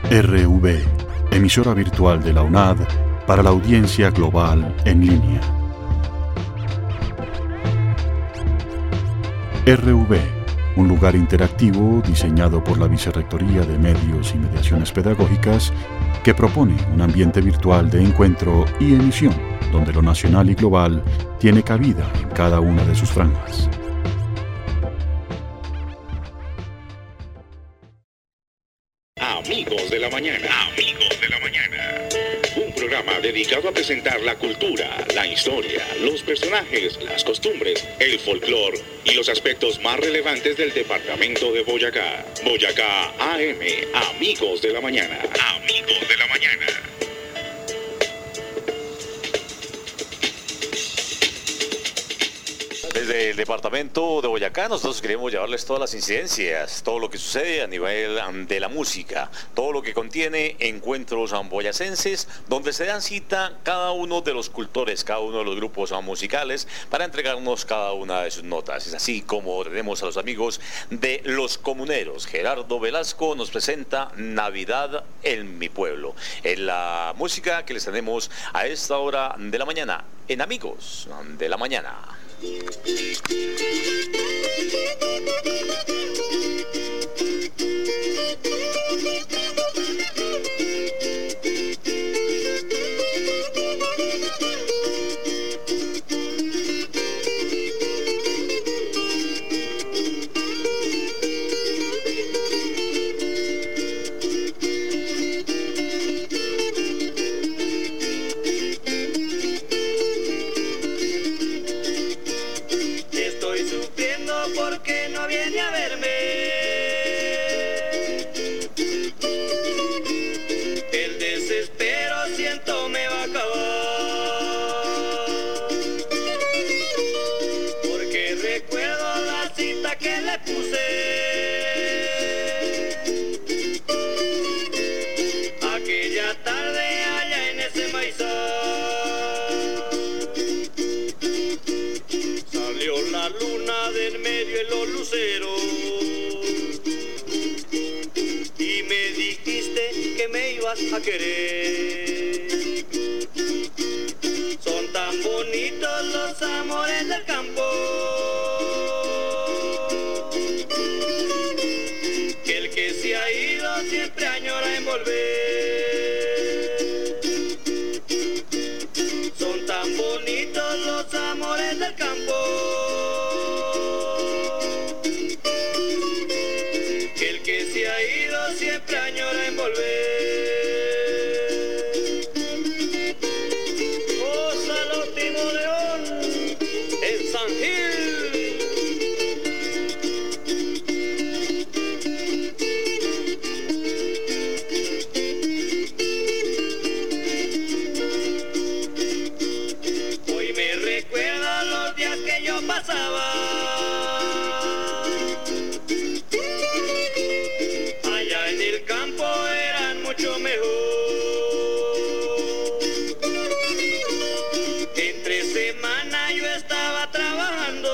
RV, emisora virtual de la UNAD para la audiencia global en línea. RV, un lugar interactivo diseñado por la Vicerrectoría de Medios y Mediaciones Pedagógicas que propone un ambiente virtual de encuentro y emisión donde lo nacional y global tiene cabida en cada una de sus franjas. Amigos de la Mañana. Amigos de la Mañana. Un programa dedicado a presentar la cultura, la historia, los personajes, las costumbres, el folclore y los aspectos más relevantes del departamento de Boyacá. Boyacá AM. Amigos de la Mañana. Amigos de la Mañana. Desde el departamento de Boyacá nosotros queremos llevarles todas las incidencias, todo lo que sucede a nivel de la música, todo lo que contiene encuentros boyacenses donde se dan cita cada uno de los cultores, cada uno de los grupos musicales para entregarnos cada una de sus notas. Es así como tenemos a los amigos de Los Comuneros. Gerardo Velasco nos presenta Navidad en mi pueblo. En la música que les tenemos a esta hora de la mañana en Amigos de la Mañana. Porque no viene a verme. El desespero siento me va a acabar. Porque recuerdo la cita que le puse. Aquella tarde allá en ese maizal. Salió la luna del medio en los luceros y me dijiste que me ibas a querer. Son tan bonitos los amores del campo que el que se ha ido siempre añora en volver. Son tan bonitos los amores del campo que el que se ha ido siempre añora en volver. Gózalo, Timo León, en San Gil. Hoy me recuerda los días que yo pasaba allá en el campo, eran mucho mejor. Entre semana yo estaba trabajando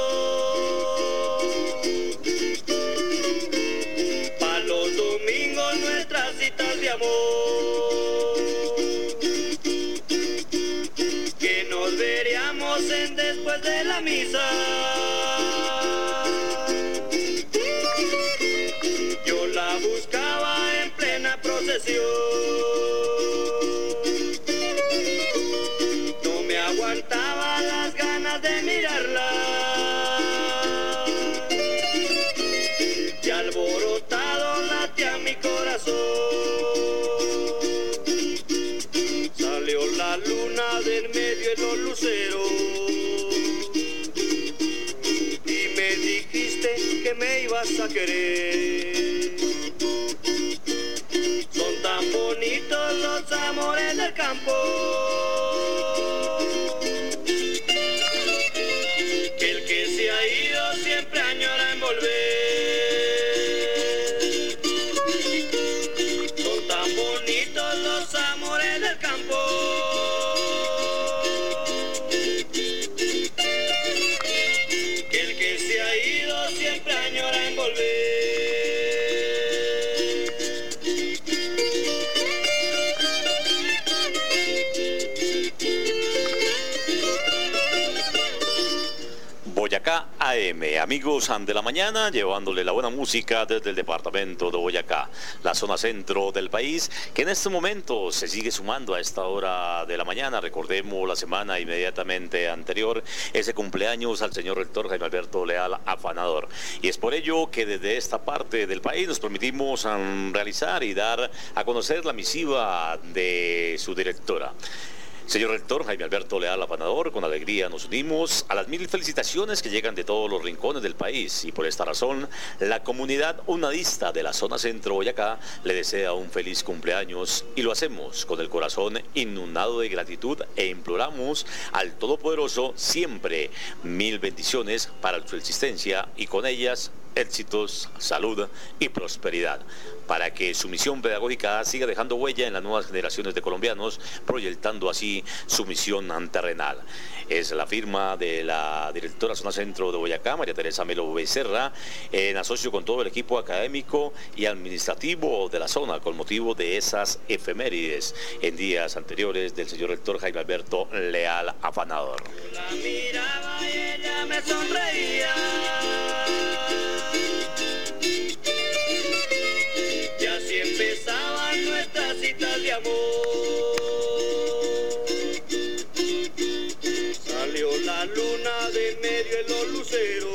pa' los domingos nuestras citas de amor, que nos veríamos en después de la misa. Yo la buscaba en plena procesión. No me aguantaba las ganas de mirarla. Y alborotado latía mi corazón. Salió la luna del medio en los luceros y me dijiste que me ibas a querer. Son tan bonitos los amores del campo que el que se ha ido siempre añora en volver. Son tan bonitos los amores del campo que el que se ha ido siempre añora en volver. Amigos de la mañana, llevándole la buena música desde el departamento de Boyacá, la zona centro del país, que en este momento se sigue sumando a esta hora de la mañana. Recordemos la semana inmediatamente anterior, ese cumpleaños al señor rector Jaime Alberto Leal Afanador. Y es por ello que desde esta parte del país nos permitimos realizar y dar a conocer la misiva de su directora. Señor rector Jaime Alberto Leal Afanador, con alegría nos unimos a las 1000 felicitaciones que llegan de todos los rincones del país, y por esta razón la comunidad unadista de la zona centro Boyacá le desea un feliz cumpleaños, y lo hacemos con el corazón inundado de gratitud e imploramos al Todopoderoso siempre 1000 bendiciones para su existencia y con ellas éxitos, salud y prosperidad, para que su misión pedagógica siga dejando huella en las nuevas generaciones de colombianos, proyectando así su misión terrenal. Es la firma de la directora Zona Centro de Boyacá, María Teresa Melo Becerra, en asocio con todo el equipo académico y administrativo de la zona, con motivo de esas efemérides en días anteriores del señor rector Jaime Alberto Leal Afanador. La miraba y ella me sonreía. Y así empezaban nuestras citas de amor. Salió la luna de medio en los luceros.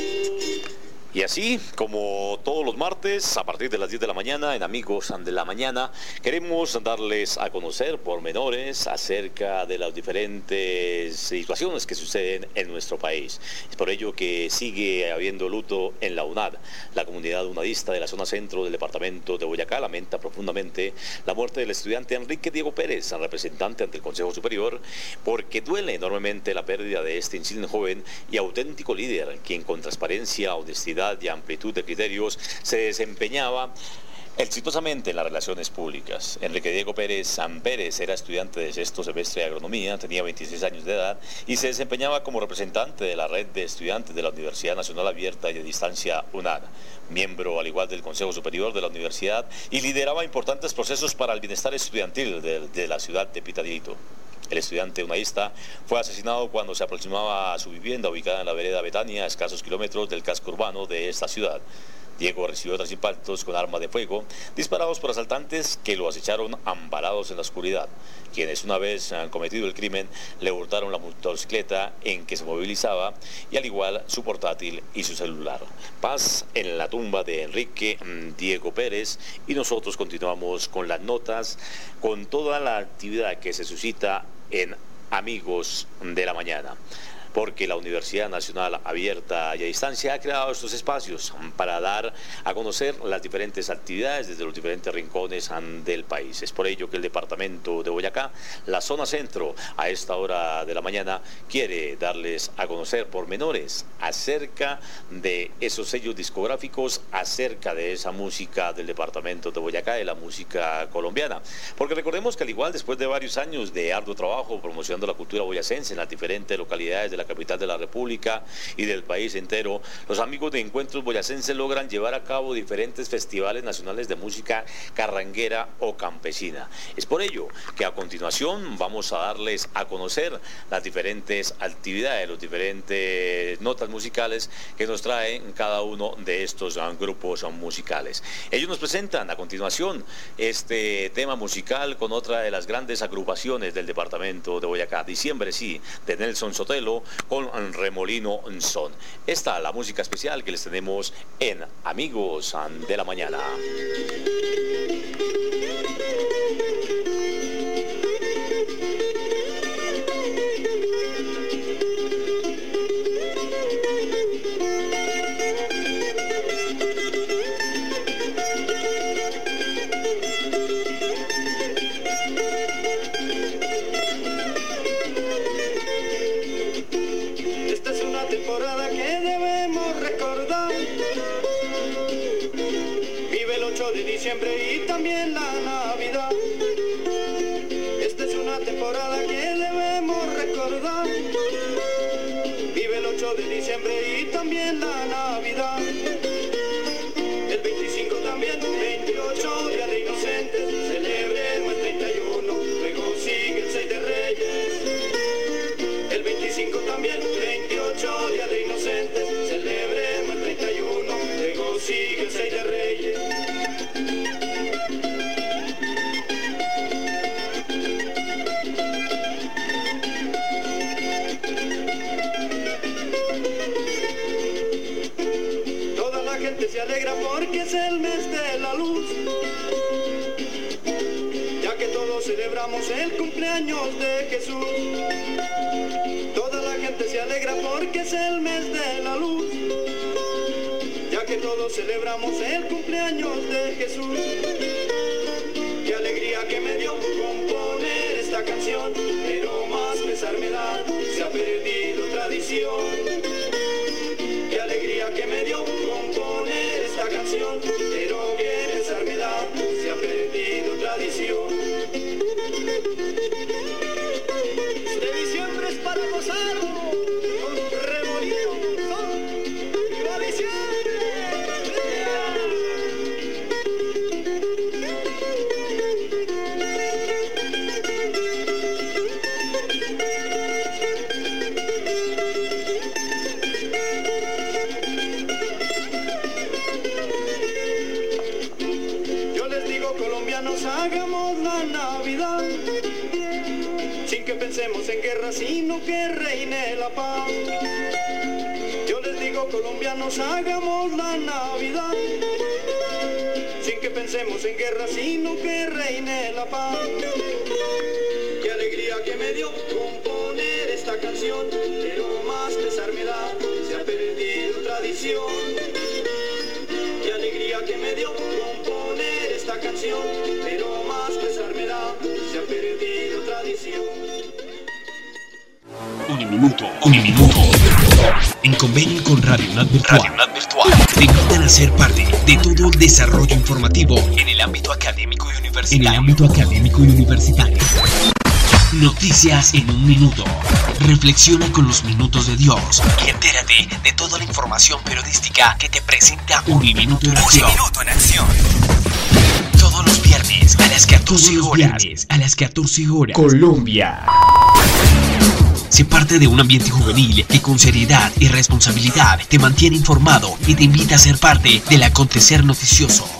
Y así, como todos los martes, a partir de las 10 de la mañana, en Amigos de la Mañana, queremos darles a conocer pormenores acerca de las diferentes situaciones que suceden en nuestro país. Es por ello que sigue habiendo luto en la UNAD. La comunidad unadista de la zona centro del departamento de Boyacá lamenta profundamente la muerte del estudiante Enrique Diego Pérez, representante ante el Consejo Superior, porque duele enormemente la pérdida de este insigne joven y auténtico líder, quien con transparencia, honestidad y amplitud de criterios se desempeñaba exitosamente en las relaciones públicas. Enrique Diego Pérez era estudiante de sexto semestre de agronomía, tenía 26 años de edad y se desempeñaba como representante de la red de estudiantes de la Universidad Nacional Abierta y de Distancia UNAD, miembro al igual del Consejo Superior de la Universidad, y lideraba importantes procesos para el bienestar estudiantil de la ciudad de Pitalito. El estudiante unadista fue asesinado cuando se aproximaba a su vivienda ubicada en la vereda Betania, a escasos kilómetros del casco urbano de esta ciudad. Diego recibió 3 impactos con arma de fuego disparados por asaltantes que lo acecharon amparados en la oscuridad, quienes una vez han cometido el crimen le hurtaron la motocicleta en que se movilizaba y al igual su portátil y su celular. Paz en la tumba de Enrique Diego Pérez, y nosotros continuamos con las notas, con toda la actividad que se suscita en Amigos de la Mañana, porque la Universidad Nacional Abierta y a Distancia ha creado estos espacios para dar a conocer las diferentes actividades desde los diferentes rincones del país. Es por ello que el departamento de Boyacá, la zona centro, a esta hora de la mañana, quiere darles a conocer pormenores acerca de esos sellos discográficos, acerca de esa música del departamento de Boyacá, de la música colombiana. Porque recordemos que al igual, después de varios años de arduo trabajo promocionando la cultura boyacense en las diferentes localidades de la capital de la República y del país entero, los amigos de Encuentros Boyacenses logran llevar a cabo diferentes festivales nacionales de música carranguera o campesina. Es por ello que a continuación vamos a darles a conocer las diferentes actividades, las diferentes notas musicales que nos traen cada uno de estos grupos musicales. Ellos nos presentan a continuación este tema musical con otra de las grandes agrupaciones del departamento de Boyacá, Diciembre Sí, de Nelson Sotelo, con Remolino Son. Esta es la música especial que les tenemos en Amigos de la Mañana. Temporada que debemos recordar. Vive el 8 de diciembre y también la Navidad. Esta es una temporada que debemos recordar. Vive el 8 de diciembre y también la Navidad. El 25 también, 28 Día de Inocentes. Celebremos el 31, luego sigue el 6 de Reyes. El 25 también, 28 Día de Inocentes, celebra sigue el 6 de Reyes. Toda la gente se alegra porque es el mes de la luz, ya que todos celebramos el cumpleaños de Jesús. Toda la gente se alegra porque es el mes de la luz, ya que todos celebramos el cumpleaños de Jesús. Qué alegría que me dio componer esta canción, pero más pesar me da, se ha perdido tradición. Qué alegría que me dio componer esta canción, pero qué pesar me da, se ha perdido tradición. Este diciembre es para gozar con remolino, ¡viva diciembre! Colombianos, hagamos la Navidad sin que pensemos en guerra, sino que reine la paz. Yo les digo, colombianos, hagamos la Navidad sin que pensemos en guerra, sino que reine la paz. Qué alegría que me dio componer esta canción, pero más pesar me da, se ha perdido tradición. Qué alegría que me dio componer esta canción, pero más pesar me da, se ha perdido tradición. Uniminuto. En convenio con Radio UNAD Virtual, te invitan a ser parte de todo el desarrollo informativo en el ámbito académico y universitario. Noticias en un minuto. Reflexiona con los minutos de Dios y entérate de toda la información periodística que te presenta Uniminuto en Acción. Todos los viernes a las 14 horas. Colombia. Sé parte de un ambiente juvenil que con seriedad y responsabilidad te mantiene informado y te invita a ser parte del acontecer noticioso.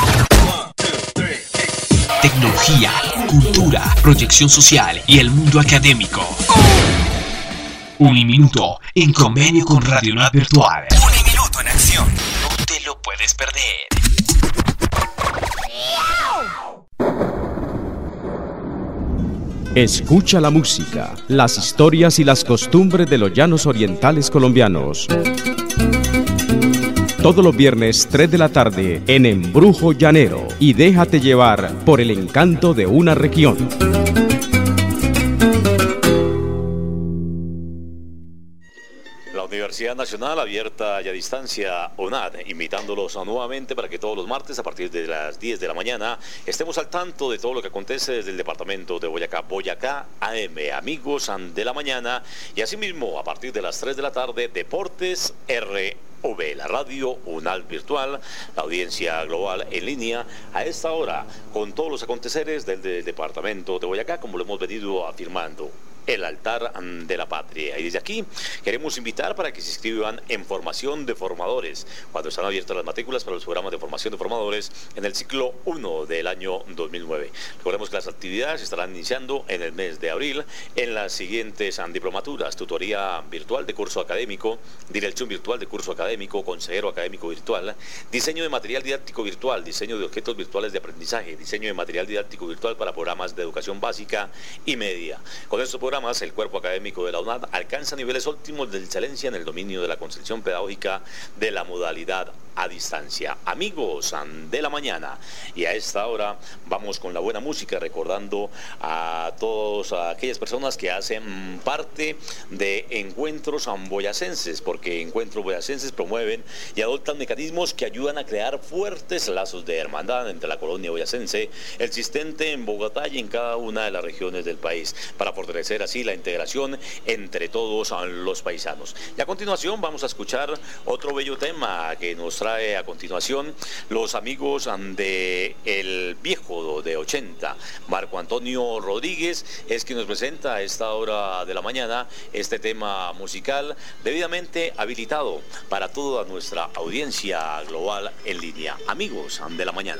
Tecnología, cultura, proyección social y el mundo académico. Uniminuto en convenio con Radio UNAD Virtual. Uniminuto en Acción. No te lo puedes perder. Escucha la música, las historias y las costumbres de los llanos orientales colombianos. Todos los viernes 3 de la tarde en Embrujo Llanero y déjate llevar por el encanto de una región. La Universidad Nacional abierta y a distancia UNAD, invitándolos nuevamente para que todos los martes a partir de las 10 de la mañana estemos al tanto de todo lo que acontece desde el departamento de Boyacá AM, amigos de la mañana, y asimismo a partir de las 3 de la tarde Deportes RV, la radio UNAD Virtual, la audiencia global en línea a esta hora con todos los aconteceres del departamento de Boyacá, como lo hemos venido afirmando. El altar de la patria. Y desde aquí queremos invitar para que se inscriban en formación de formadores, cuando están abiertas las matrículas para los programas de formación de formadores en el ciclo 1 del año 2009. Recordemos que las actividades estarán iniciando en el mes de abril en las siguientes diplomaturas: tutoría virtual de curso académico, dirección virtual de curso académico, consejero académico virtual, diseño de material didáctico virtual, diseño de objetos virtuales de aprendizaje, diseño de material didáctico virtual para programas de educación básica y media. Con estos programas, el cuerpo académico de la UNAD alcanza niveles óptimos de excelencia en el dominio de la concepción pedagógica de la modalidad a distancia. Amigos de la mañana, y a esta hora vamos con la buena música, recordando a todas aquellas personas que hacen parte de encuentros boyacenses, porque encuentros boyacenses promueven y adoptan mecanismos que ayudan a crear fuertes lazos de hermandad entre la colonia boyacense existente en Bogotá y en cada una de las regiones del país, para fortalecer así la integración entre todos los paisanos. Y a continuación vamos a escuchar otro bello tema que nos trae a continuación los amigos de El Viejo de 80. Marco Antonio Rodríguez es quien nos presenta a esta hora de la mañana este tema musical debidamente habilitado para toda nuestra audiencia global en línea. Amigos de la mañana.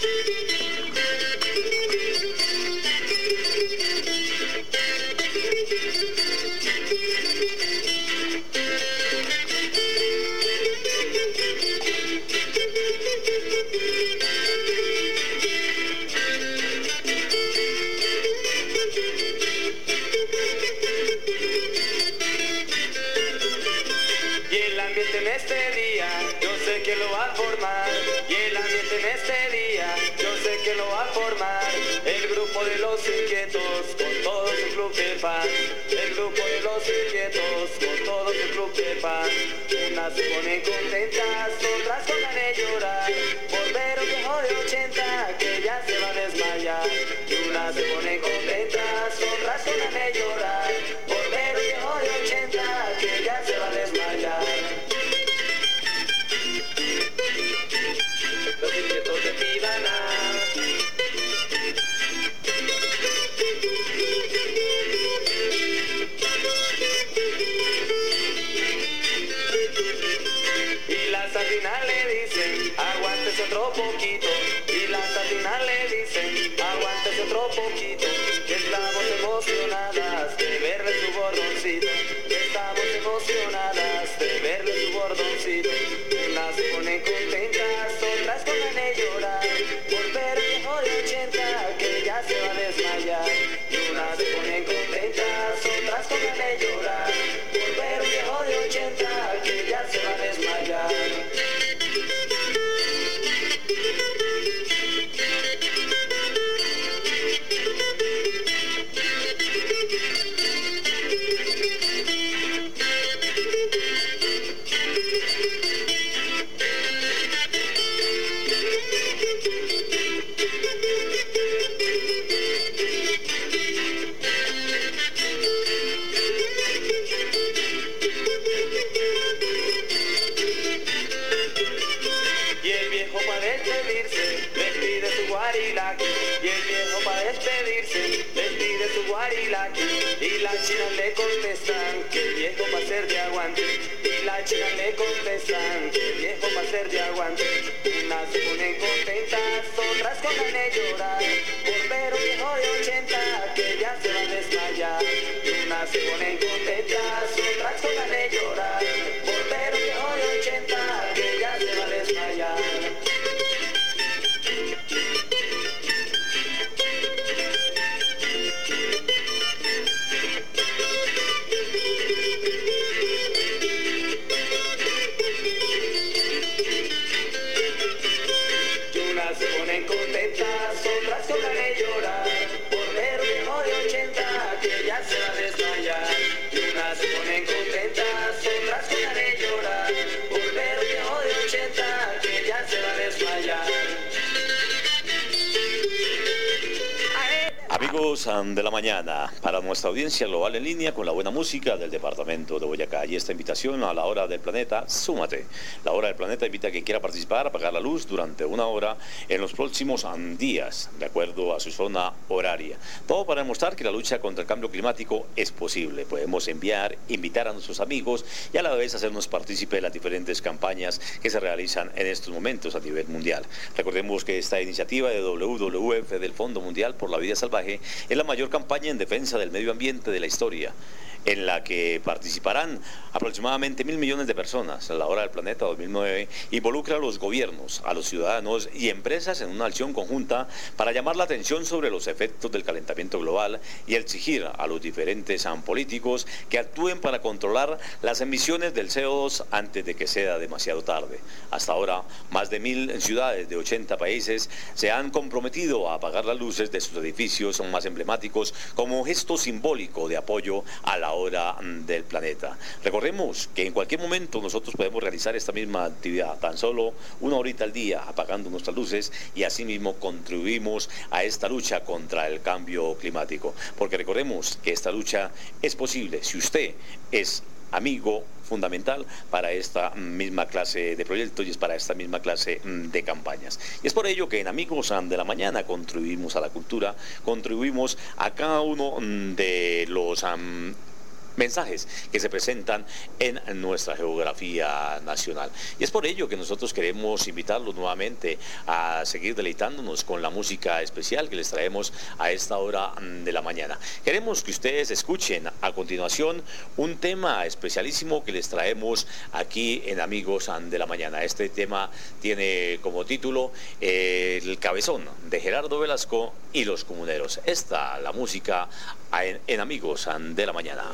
En este día, yo sé que lo va a formar. Y el ambiente en este día, yo sé que lo va a formar. El grupo de los inquietos, con todo su club de fans. El grupo de los inquietos, con todo su club de fans. Unas se ponen contentas, otras con ganas de llorar. Por ver un viejo de 80 que ya se va a desmayar. Y unas se ponen contentas, otras con ganas de llorar. Por ver un viejo de 80 que ya se va a desmayar. Los inquietos de Pidana. Y las al final le dicen, aguántese otro poquito. Y las al final le dicen, aguántese otro poquito. Que estamos emocionadas de verle su bordoncito. Que estamos emocionadas de verle su bordoncito. Unas se ponen contentas, otras con ganas de llorar. Por ver un viejo de 80 que ya se va a desmayar. Y unas se ponen contentas, otras con ganas de llorar. Por ver un viejo de 80 que ya se va a desmayar. Y el viejo para despedirse les pide su guarilaki. Y las chinas le contestan que el viejo va a ser de aguante. Y las chinas le contestan que el viejo va a ser de aguante. Unas se ponen contentas, otras con ganas de llorar. Por ver un viejo de 80 que ya se va a desmayar. Y unas se ponen contentas, otras con ganas de llorar. Por ver un viejo de 80 que ya se va a desmayar. Se ponen contentas, otras con ganas de llorar. Por ver un viejo de 80 que ya se va a desmayar. Y unas se ponen contentas, otras con ganas de llorar. Por ver un viejo de 80 que ya se va a desmayar. Amigos de la mañana, para nuestra audiencia global en línea con la buena música del departamento de Boyacá. Y esta invitación a la hora del planeta, súmate. La hora del planeta invita a quien quiera participar a apagar la luz durante una hora en los próximos días, de acuerdo a su zona horaria. Todo para demostrar que la lucha contra el cambio climático es posible. Podemos invitar a nuestros amigos y a la vez hacernos partícipe de las diferentes campañas que se realizan en estos momentos a nivel mundial. Recordemos que esta iniciativa de WWF del Fondo Mundial por la Vida Salvaje es la mayor campaña en defensa del medio ambiente de la historia, en la que participarán aproximadamente 1.000 millones de personas. La Hora del Planeta 2009 involucra a los gobiernos, a los ciudadanos y empresas en una acción conjunta para llamar la atención sobre los efectos del calentamiento global y exigir a los diferentes políticos que actúen para controlar las emisiones del CO2 antes de que sea demasiado tarde. Hasta ahora, más de 1.000 ciudades de 80 países se han comprometido a apagar las luces de sus edificios más emblemáticos como gesto simbólico de apoyo a la hora del planeta. Recordemos que en cualquier momento nosotros podemos realizar esta misma actividad, tan solo 1 horita al día, apagando nuestras luces, y asimismo contribuimos a esta lucha contra el cambio climático. Porque recordemos que esta lucha es posible si usted es amigo fundamental para esta misma clase de proyectos y es para esta misma clase de campañas. Y es por ello que en Amigos de la Mañana contribuimos a la cultura, contribuimos a cada uno de los mensajes que se presentan en nuestra geografía nacional. Y es por ello que nosotros queremos invitarlos nuevamente a seguir deleitándonos con la música especial que les traemos a esta hora de la mañana. Queremos que ustedes escuchen a continuación un tema especialísimo que les traemos aquí en Amigos de la Mañana. Este tema tiene como título El Cabezón, de Gerardo Velasco y los Comuneros. Esta, la música en Amigos de la Mañana.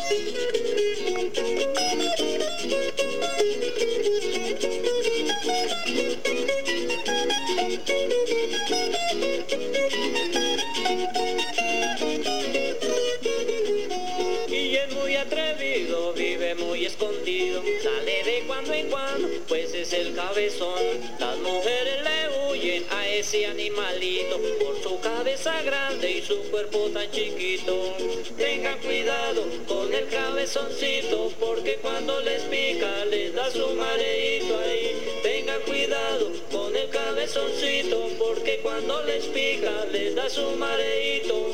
Y es muy atrevido, vive muy escondido, sale de cuando en cuando, pues es el cabezón. Las mujeres le huyen a ese animalito por su cabeza grande y su cuerpo tan chiquito. Tengan cuidado con el cabezoncito, porque cuando les pica les da su mareito ahí. Tengan cuidado con el cabezoncito, porque cuando les pica les da su mareito.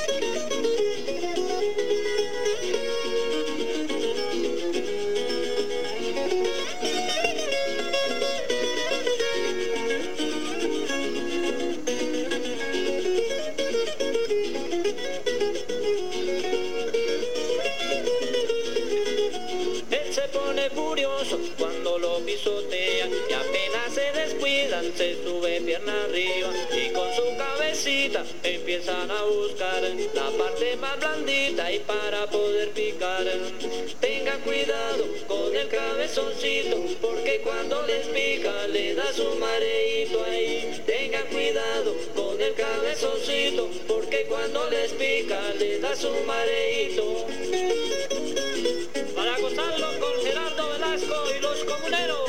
Cuando lo pisotean y apenas se descuidan, se sube pierna arriba y con su cabecita empiezan a buscar la parte más blandita y para poder picar. Tengan cuidado con el cabezoncito, porque cuando les pica le da su mareito ahí. Tengan cuidado con el cabezoncito, porque cuando les pica le da su mareito. Para gozarlo con Gerardo Velasco y los Comuneros.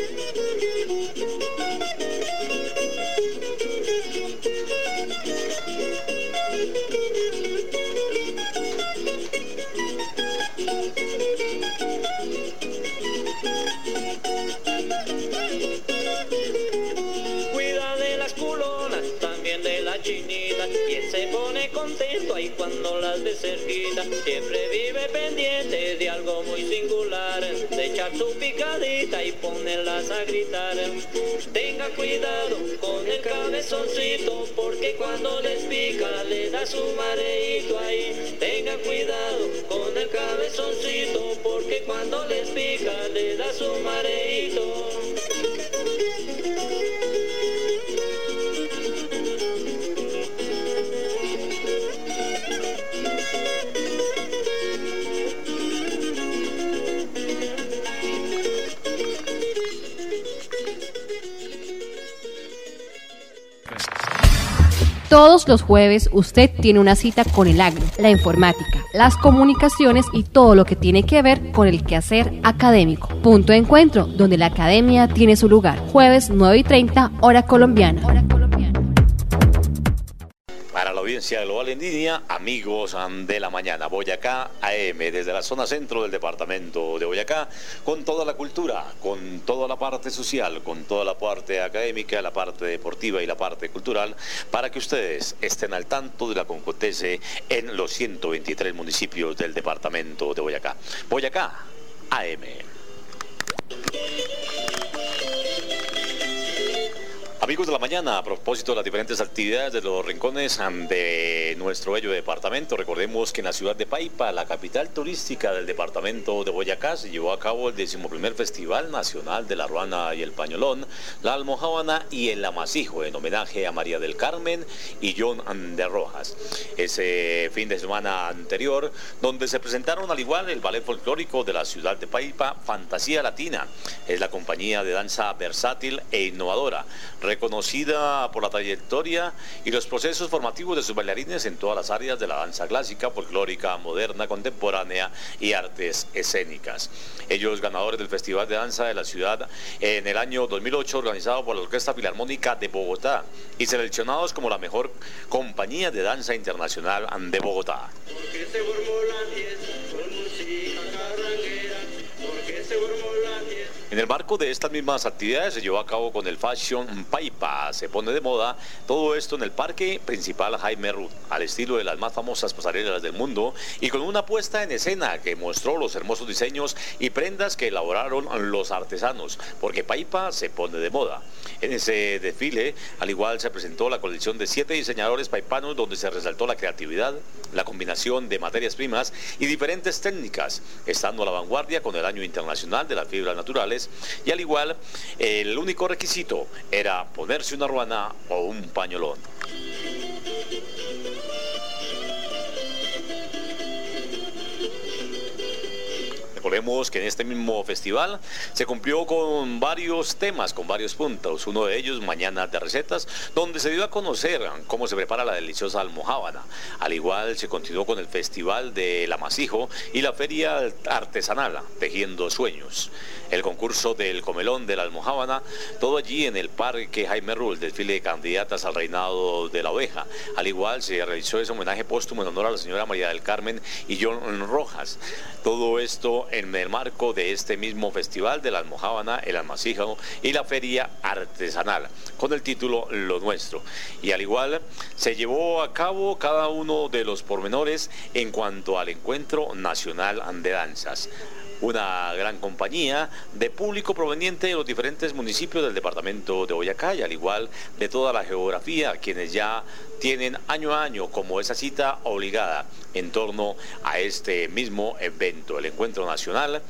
Cuida de las culonas, también de las chinitas, y él se pone contento ahí cuando las ve cerquita. Siempre vive pendiente de algo muy singular, de echar su picadita y ponerlas a gritar. Tenga cuidado con el cabezoncito, porque cuando les pica le da su mareito ahí. Tenga cuidado con el cabezoncito, porque cuando les pica le da su mareito. Todos los jueves usted tiene una cita con el agro, la informática, las comunicaciones y todo lo que tiene que ver con el quehacer académico. Punto de encuentro, donde la academia tiene su lugar. Jueves 9:30, hora colombiana. Para la audiencia global en línea, Amigos de la Mañana, Boyacá AM, desde la zona centro del departamento de Boyacá, con toda la cultura, con toda la parte social, con toda la parte académica, la parte deportiva y la parte cultural, para que ustedes estén al tanto de lo que acontece en los 123 municipios del departamento de Boyacá. Boyacá AM. Amigos de la Mañana, a propósito de las diferentes actividades de los rincones de nuestro bello departamento, recordemos que en la ciudad de Paipa, la capital turística del departamento de Boyacá, se llevó a cabo el 11º Festival Nacional de la Ruana y el Pañolón, la Almojábana y el Amasijo, en homenaje a María del Carmen y John de Rojas. Ese fin de semana anterior, donde se presentaron al igual el ballet folclórico de la ciudad de Paipa, Fantasía Latina, es la compañía de danza versátil e innovadora. reconocida por la trayectoria y los procesos formativos de sus bailarines en todas las áreas de la danza clásica, folclórica, moderna, contemporánea y artes escénicas. Ellos ganadores del Festival de Danza de la Ciudad en el año 2008, organizado por la Orquesta Filarmónica de Bogotá, y seleccionados como la mejor compañía de danza internacional de Bogotá. Porque se formó la 10 con música carranguera, porque se formó la 10. En el marco de estas mismas actividades se llevó a cabo con el Fashion Paipa, se pone de moda, todo esto en el Parque Principal Jaime Root, al estilo de las más famosas pasarelas del mundo y con una puesta en escena que mostró los hermosos diseños y prendas que elaboraron los artesanos, porque Paipa se pone de moda. En ese desfile, al igual se presentó la colección de 7 diseñadores paipanos donde se resaltó la creatividad, la combinación de materias primas y diferentes técnicas, estando a la vanguardia con el Año Internacional de las Fibras Naturales. Y al igual, el único requisito era ponerse una ruana o un pañolón. Recordemos que en este mismo festival se cumplió con varios temas, con varios puntos. Uno de ellos, Mañana de Recetas, donde se dio a conocer cómo se prepara la deliciosa almojábana. Al igual se continuó con el Festival del Amasijo y la Feria Artesanal, Tejiendo Sueños. El concurso del comelón de la almojábana, todo allí en el Parque Jaime Root, el desfile de candidatas al reinado de la oveja. Al igual se realizó ese homenaje póstumo en honor a la señora María del Carmen y John Rojas. Todo esto en el marco de este mismo festival de la almojábana, el amasijo y la feria artesanal, con el título Lo Nuestro. Y al igual se llevó a cabo cada uno de los pormenores en cuanto al encuentro nacional de danzas. Una gran compañía de público proveniente de los diferentes municipios del departamento de Boyacá y al igual de toda la geografía, quienes ya tienen año a año como esa cita obligada en torno a este mismo evento, el encuentro nacional,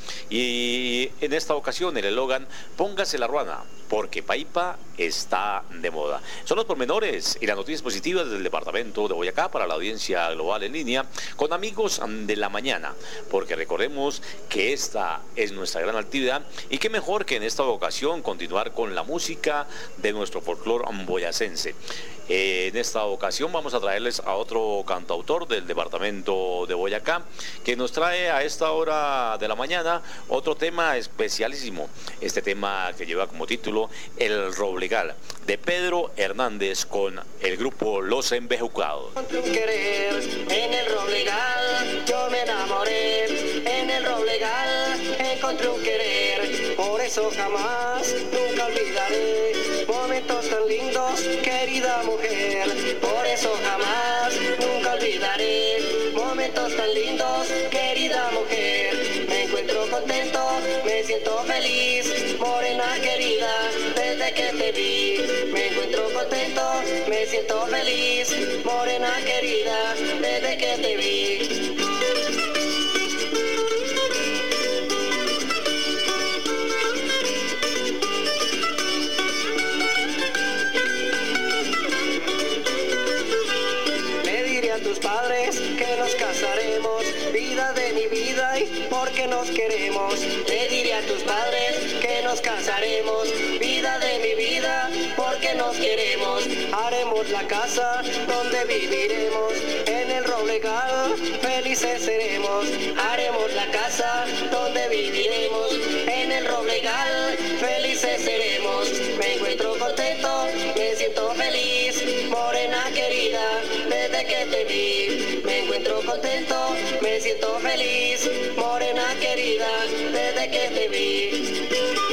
y en esta ocasión el eslogan Póngase la ruana, porque Paipa está de moda. Son los pormenores y las noticias positivas desde el departamento de Boyacá para la audiencia global en línea con Amigos de la Mañana, porque recordemos que esta es nuestra gran actividad y qué mejor que en esta ocasión continuar con la música de nuestro folclore boyacense. En esta ocasión vamos a traerles a otro cantautor del departamento de Boyacá que nos trae a esta hora de la mañana otro tema especialísimo, este tema que lleva como título El Roblegal, de Pedro Hernández con el grupo Los Embejucados. Querer en el Roblegal, yo me enamoré, en el Roblegal encontré un querer, por eso jamás, nunca olvidaré momentos tan lindos, querida mujer, por eso jamás, nunca olvidaré momentos tan lindos, querida mujer, me encuentro contento, me siento feliz, morena querida, desde que te vi, me encuentro contento, me siento feliz, morena querida, desde que te vi. Le diré a tus padres que nos casaremos, vida de mi vida y porque nos queremos. Le diré a tus padres que nos casaremos, vida de mi vida, porque nos queremos. Haremos la casa donde viviremos, en el Roblegal felices seremos. Haremos la casa donde viviremos, en el Roblegal felices seremos. Me encuentro contento, me siento feliz, morena querida, desde que te vi. Me encuentro contento, me siento feliz, morena querida, desde que te vi.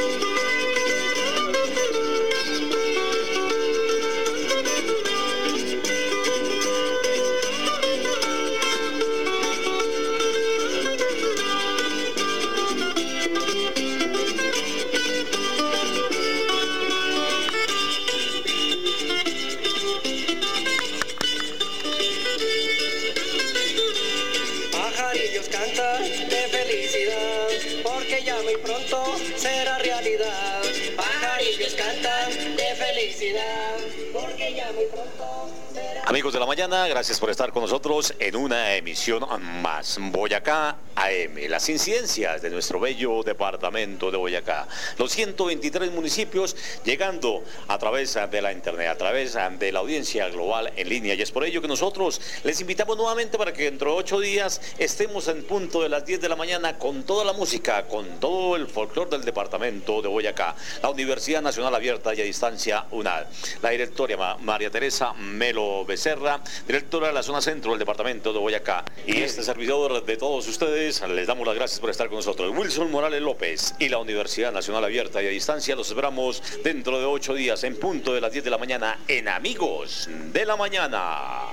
Pajarillos cantan de felicidad, porque ya muy pronto será realidad. Pajarillos cantan de felicidad, porque ya muy pronto será... Amigos de la mañana, gracias por estar con nosotros en una emisión más. Boyacá AM, las incidencias de nuestro bello departamento de Boyacá. Los 123 municipios llegando a través de la internet, a través de la audiencia global en línea. Y es por ello que nosotros les invitamos nuevamente para que dentro de 8 días estemos en punto de las 10 de la mañana con toda la música, con todo el folclore del departamento de Boyacá. La Universidad Nacional Abierta y a Distancia UNAD. La directora María Teresa Melo Becerra, directora de la zona centro del departamento de Boyacá. Y este servidor de todos ustedes, les damos las gracias por estar con nosotros. Wilson Morales López y la Universidad Nacional Abierta y a Distancia. Los esperamos dentro de 8 días en punto de las 10 de la mañana en Amigos de la Mañana.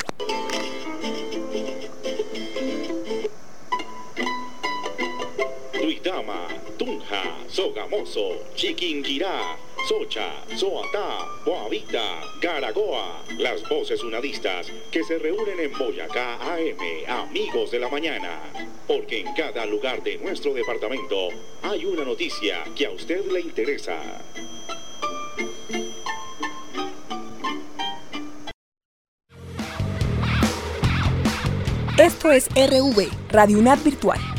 Tuitama, Tunja, Sogamoso, Chiquinquirá, Socha, Soatá, Boavita, Garagoa, las voces unadistas que se reúnen en Boyacá AM, Amigos de la Mañana. Porque en cada lugar de nuestro departamento hay una noticia que a usted le interesa. Esto es RV, Radio UNAD Virtual.